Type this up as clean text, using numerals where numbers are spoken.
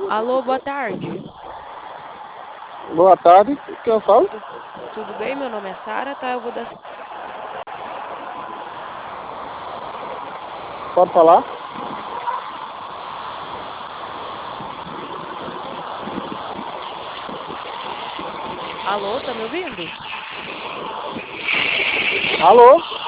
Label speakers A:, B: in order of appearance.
A: Alô, boa tarde.
B: Boa tarde, que eu falo?
A: Tudo, tudo bem? Meu nome é Sara, tá? Eu vou dar.
B: Pode falar?
A: Alô, tá me ouvindo?
B: Alô?